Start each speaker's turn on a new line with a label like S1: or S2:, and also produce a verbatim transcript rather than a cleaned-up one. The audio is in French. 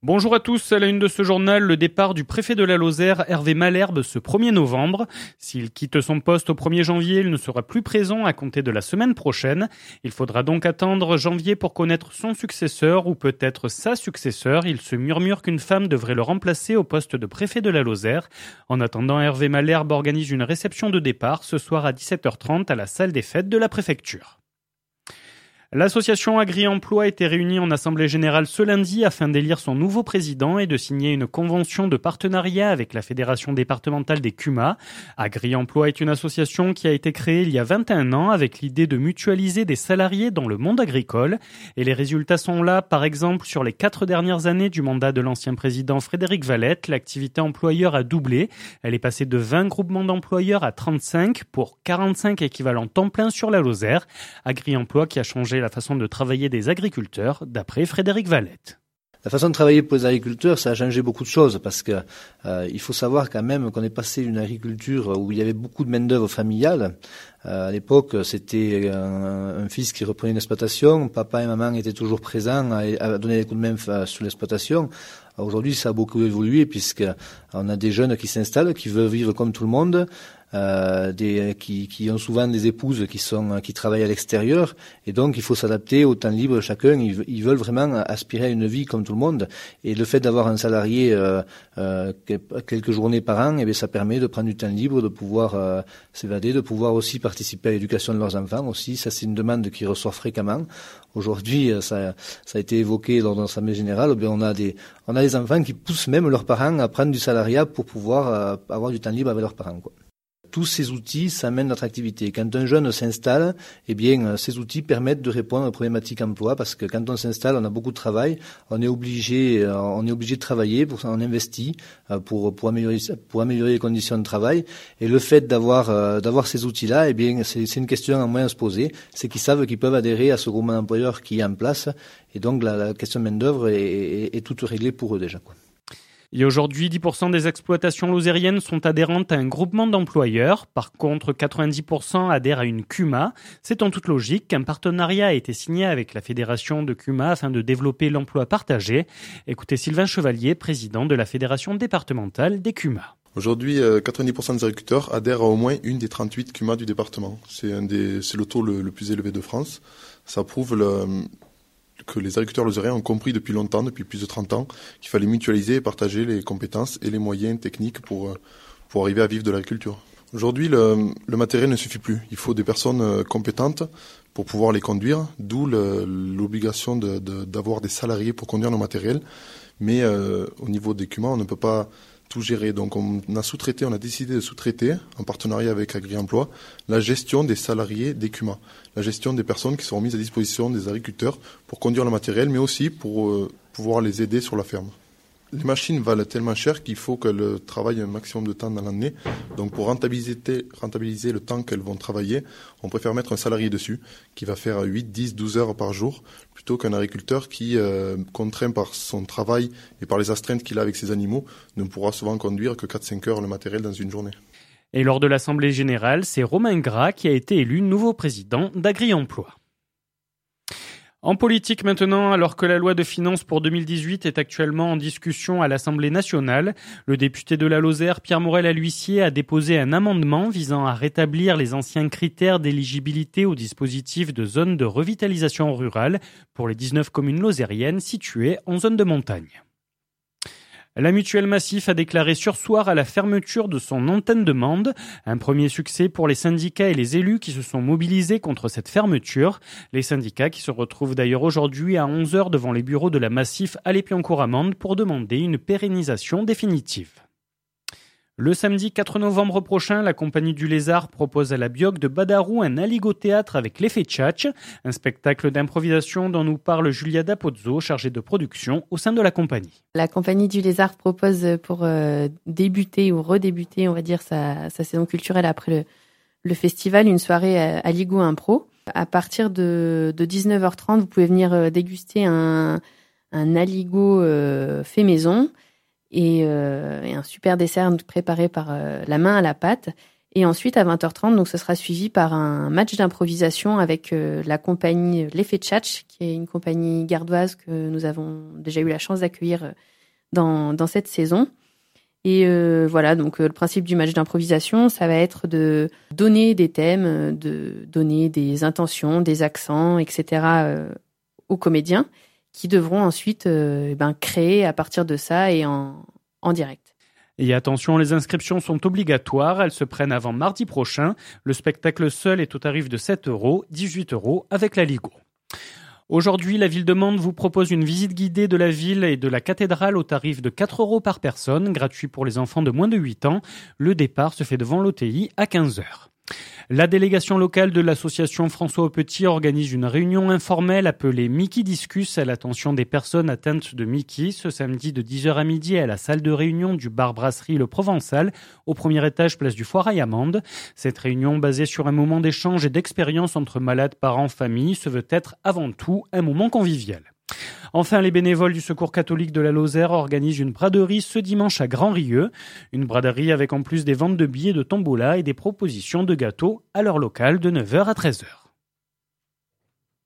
S1: Bonjour à tous, à la une de ce journal, le départ du préfet de la Lozère, Hervé Malherbe, ce premier novembre. S'il quitte son poste au premier janvier, il ne sera plus présent à compter de la semaine prochaine. Il faudra donc attendre janvier pour connaître son successeur ou peut-être sa successeur. Il se murmure qu'une femme devrait le remplacer au poste de préfet de la Lozère. En attendant, Hervé Malherbe organise une réception de départ ce soir à dix-sept heures trente à la salle des fêtes de la préfecture. L'association Agri-Emploi était réunie en assemblée générale ce lundi afin d'élire son nouveau président et de signer une convention de partenariat avec la fédération départementale des C U M A. Agri-Emploi est une association qui a été créée il y a vingt et un ans avec l'idée de mutualiser des salariés dans le monde agricole. Et les résultats sont là, par exemple, sur les quatre dernières années du mandat de l'ancien président Frédéric Valette, l'activité employeur a doublé. Elle est passée de vingt groupements d'employeurs à trente-cinq pour quarante-cinq équivalents temps plein sur la Lozère. Agri-Emploi qui a changé la façon de travailler des agriculteurs, d'après Frédéric Valette.
S2: La façon de travailler pour les agriculteurs, ça a changé beaucoup de choses parce que euh, il faut savoir quand même qu'on est passé d'une agriculture où il y avait beaucoup de main-d'œuvre familiale. Euh, à l'époque, c'était un, un fils qui reprenait une exploitation, papa et maman étaient toujours présents à, à donner des coups de main sur l'exploitation. Aujourd'hui, ça a beaucoup évolué puisque on a des jeunes qui s'installent, qui veulent vivre comme tout le monde. Euh, des, qui, qui ont souvent des épouses qui sont qui travaillent à l'extérieur et donc il faut s'adapter au temps libre de chacun. Ils, ils veulent vraiment aspirer à une vie comme tout le monde et le fait d'avoir un salarié euh, euh, quelques journées par an, eh bien, ça permet de prendre du temps libre, de pouvoir euh, s'évader, de pouvoir aussi participer à l'éducation de leurs enfants aussi. Ça c'est une demande qui ressort fréquemment. Aujourd'hui, ça, ça a été évoqué lors de l'Assemblée générale. Eh bien, on a des on a des enfants qui poussent même leurs parents à prendre du salariat pour pouvoir euh, avoir du temps libre avec leurs parents, quoi. Tous ces outils, ça amène notre activité. Quand un jeune s'installe, eh bien, ces outils permettent de répondre aux problématiques emploi parce que quand on s'installe, on a beaucoup de travail, on est obligé, on est obligé de travailler, pour ça on investit pour pour améliorer pour améliorer les conditions de travail. Et le fait d'avoir d'avoir ces outils-là, eh bien, c'est c'est une question en moins à se poser, c'est qu'ils savent qu'ils peuvent adhérer à ce groupement d'employeurs qui est en place. Et donc la, la question de main d'œuvre est, est, est toute réglée pour eux déjà, quoi.
S1: Et aujourd'hui, dix pour cent des exploitations lozériennes sont adhérentes à un groupement d'employeurs. Par contre, quatre-vingt-dix pour cent adhèrent à une C U M A. C'est en toute logique qu'un partenariat a été signé avec la fédération de C U M A afin de développer l'emploi partagé. Écoutez Sylvain Chevalier, président de la fédération départementale des C U M A.
S3: Aujourd'hui, quatre-vingt-dix pour cent des agriculteurs adhèrent à au moins une des trente-huit C U M A du département. C'est, un des, c'est le taux le, le plus élevé de France. Ça prouve le... que les agriculteurs lozériens ont compris depuis longtemps, depuis plus de trente ans, qu'il fallait mutualiser et partager les compétences et les moyens techniques pour, pour arriver à vivre de l'agriculture. Aujourd'hui, le, le matériel ne suffit plus. Il faut des personnes compétentes pour pouvoir les conduire, d'où le, l'obligation de, de, d'avoir des salariés pour conduire nos matériels. Mais euh, au niveau des C U M A, on ne peut pas tout gérer. Donc on a sous-traité, on a décidé de sous-traiter, en partenariat avec Agri-Emploi, la gestion des salariés des C U M A, la gestion des personnes qui seront mises à disposition des agriculteurs pour conduire le matériel, mais aussi pour euh, pouvoir les aider sur la ferme. Les machines valent tellement cher qu'il faut qu'elles travaillent un maximum de temps dans l'année. Donc pour rentabiliser, rentabiliser le temps qu'elles vont travailler, on préfère mettre un salarié dessus qui va faire huit, dix, douze heures par jour plutôt qu'un agriculteur qui, euh, contraint par son travail et par les astreintes qu'il a avec ses animaux, ne pourra souvent conduire que quatre à cinq heures le matériel dans une journée.
S1: Et lors de l'Assemblée générale, c'est Romain Gras qui a été élu nouveau président d'Agri-Emploi. En politique maintenant, alors que la loi de finances pour deux mille dix-huit est actuellement en discussion à l'Assemblée nationale, le député de la Lozère, Pierre Morel-Aluissier, a déposé un amendement visant à rétablir les anciens critères d'éligibilité au dispositif de zone de revitalisation rurale pour les dix-neuf communes lozériennes situées en zone de montagne. La Mutuelle Massif a déclaré surseoir à la fermeture de son antenne de Mende. Un premier succès pour les syndicats et les élus qui se sont mobilisés contre cette fermeture. Les syndicats qui se retrouvent d'ailleurs aujourd'hui à onze heures devant les bureaux de la Massif à l'Épiancourt-Amande pour demander une pérennisation définitive. Le samedi quatre novembre prochain, la Compagnie du Lézard propose à la Bioc de Badarou un aligot-théâtre avec l'effet tchatch, un spectacle d'improvisation dont nous parle Julia Dapozzo, chargée de production au sein de la compagnie.
S4: La Compagnie du Lézard propose pour euh, débuter ou redébuter, on va dire, sa, sa saison culturelle après le, le festival, une soirée Aligot Impro. À partir de, de dix-neuf heures trente, vous pouvez venir déguster un, un aligot euh, fait maison. Et, euh, et un super dessert préparé par euh, la main à la pâte. Et ensuite, à vingt heures trente, donc ce sera suivi par un match d'improvisation avec euh, la compagnie L'Effet Tchatch, qui est une compagnie gardoise que nous avons déjà eu la chance d'accueillir euh, dans, dans cette saison. Et euh, voilà, donc euh, le principe du match d'improvisation, ça va être de donner des thèmes, de donner des intentions, des accents, et cetera euh, aux comédiens qui devront ensuite euh, eh ben, créer à partir de ça et en, en direct.
S1: Et attention, les inscriptions sont obligatoires, elles se prennent avant mardi prochain. Le spectacle seul est au tarif de sept euros, dix-huit euros avec la Ligo. Aujourd'hui, la ville de Mende vous propose une visite guidée de la ville et de la cathédrale au tarif de quatre euros par personne, gratuit pour les enfants de moins de huit ans. Le départ se fait devant l'O T I à quinze heures. La délégation locale de l'association François Aupetit organise une réunion informelle appelée Mickey Discus à l'attention des personnes atteintes de Mickey ce samedi de dix heures à midi à la salle de réunion du bar brasserie Le Provençal au premier étage place du Foirail à Mende. Cette réunion basée sur un moment d'échange et d'expérience entre malades, parents, familles se veut être avant tout un moment convivial. Enfin, les bénévoles du Secours catholique de la Lozère organisent une braderie ce dimanche à Grand-Rieux. Une braderie avec en plus des ventes de billets de tombola et des propositions de gâteaux à l'heure locale de neuf heures à treize heures.